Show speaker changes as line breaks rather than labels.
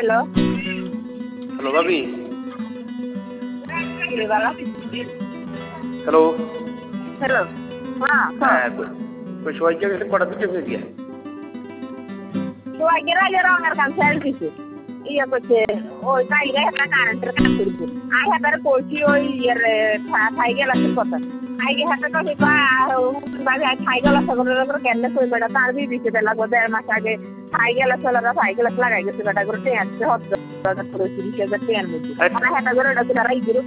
Hello
hello ভাবি।
বালা
hello.
Hello
হ্যাঁ কই সবাইকে গেছে কটা দিতে হয়ে গিয়া
সবাই গেলে রঙের কাম ছেড়ে দিছে ইয়ে করছে ওই কাইলে একটা কারেন্টের কাজ করছে আই হাতারে কইছি ওই ইয়ের থাই গেলাসের কথা আইগে হাতে তো বা বাজে থাই গেলাস করে কেন কই বেটা তার বি দিছে লাগবে 1.5 মাস আগে থাই গেলাস লাগাই গেছে বেটা করে তে আসছে হত করে 30,000 টাকার মধ্যে হাতা করে ওটা রাই